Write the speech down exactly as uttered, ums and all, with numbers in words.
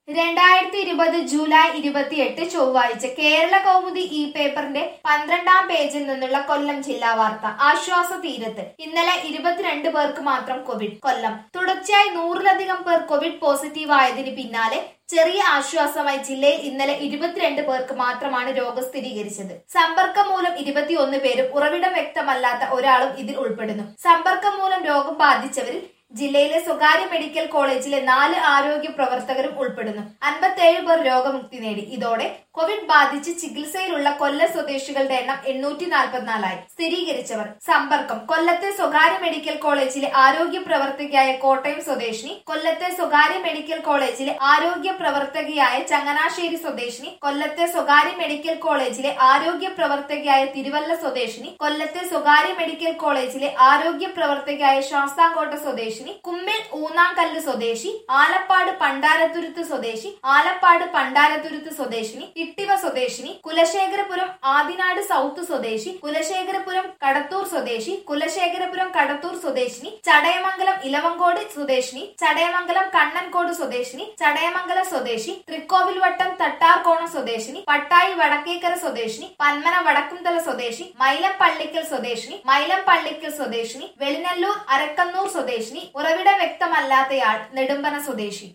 രണ്ടായിരത്തി ഇരുപത് ജൂലൈ ഇരുപത്തിയെട്ട് ചൊവ്വാഴ്ച കേരള കൗമുദി ഈ പേപ്പറിന്റെ പന്ത്രണ്ടാം പേജിൽ നിന്നുള്ള കൊല്ലം ജില്ലാ വാർത്ത. ആശ്വാസ തീരത്ത് ഇന്നലെ ഇരുപത്തിരണ്ട് പേർക്ക് മാത്രം കോവിഡ്. കൊല്ലം തുടർച്ചയായി നൂറിലധികം പേർ കോവിഡ് പോസിറ്റീവ് ആയതിന് പിന്നാലെ ചെറിയ ആശ്വാസമായി ജില്ലയിൽ ഇന്നലെ ഇരുപത്തിരണ്ട് പേർക്ക് മാത്രമാണ് രോഗം സ്ഥിരീകരിച്ചത്. സമ്പർക്കം മൂലം ഇരുപത്തിയൊന്ന് പേരും ഉറവിടം വ്യക്തമല്ലാത്ത ഒരാളും ഇതിൽ ഉൾപ്പെടുന്നു. സമ്പർക്കം മൂലം രോഗം ബാധിച്ചവരിൽ ജില്ലയിലെ സ്വകാര്യ മെഡിക്കൽ കോളേജിലെ നാല് ആരോഗ്യ പ്രവർത്തകരും ഉൾപ്പെടുന്നു. അൻപത്തിയേഴ് പേർ രോഗമുക്തി നേടി. ഇതോടെ കോവിഡ് ബാധിച്ച് ചികിത്സയിലുള്ള കൊല്ലം സ്വദേശികളുടെ എണ്ണം എണ്ണൂറ്റി നാൽപ്പത്തിനാലായി. സ്ഥിരീകരിച്ചവർ സമ്പർക്കം കൊല്ലത്തെ സ്വകാര്യ മെഡിക്കൽ കോളേജിലെ ആരോഗ്യ പ്രവർത്തകയായ കോട്ടയം സ്വദേശിനി, കൊല്ലത്തെ സ്വകാര്യ മെഡിക്കൽ കോളേജിലെ ആരോഗ്യ പ്രവർത്തകയായ ചങ്ങനാശ്ശേരി സ്വദേശിനി, കൊല്ലത്തെ സ്വകാര്യ മെഡിക്കൽ കോളേജിലെ ആരോഗ്യ പ്രവർത്തകയായ തിരുവല്ല സ്വദേശിനി, കൊല്ലത്തെ സ്വകാര്യ മെഡിക്കൽ കോളേജിലെ ആരോഗ്യ പ്രവർത്തകയായ ശാസ്താംകോട്ട സ്വദേശിനി, കുമ്മിൽ ഊന്നാങ്കല്ല് സ്വദേശി, ആലപ്പാട് പണ്ടാരത്തുരുത്ത് സ്വദേശി, ആലപ്പാട് പണ്ടാരത്തുരുത്ത് സ്വദേശിനി, ഇട്ടിവ സ്വദേശിനി, കുലശേഖരപുരം ആദിനാട് സൗത്ത് സ്വദേശി, കുലശേഖരപുരം കടത്തൂർ സ്വദേശി, കുലശേഖരപുരം കടത്തൂർ സ്വദേശിനി, ചടയമംഗലം ഇലവങ്കോട് സ്വദേശിനി, ചടയമംഗലം കണ്ണൻകോട് സ്വദേശിനി, ചടയമംഗലം സ്വദേശി, തൃക്കോവിൽവട്ടം തട്ടാർകോണം സ്വദേശിനി, പട്ടായി വടക്കേക്കര സ്വദേശിനി, പന്മന വടക്കുംതല സ്വദേശി, മൈലം പള്ളിക്കൽ സ്വദേശിനി, മൈലം പള്ളിക്കൽ സ്വദേശിനി, വെളിനല്ലൂർ അരക്കന്നൂർ സ്വദേശിനി, ഉറവിടം വ്യക്തമല്ലാത്തയാൾ നെടുമ്പന സ്വദേശി.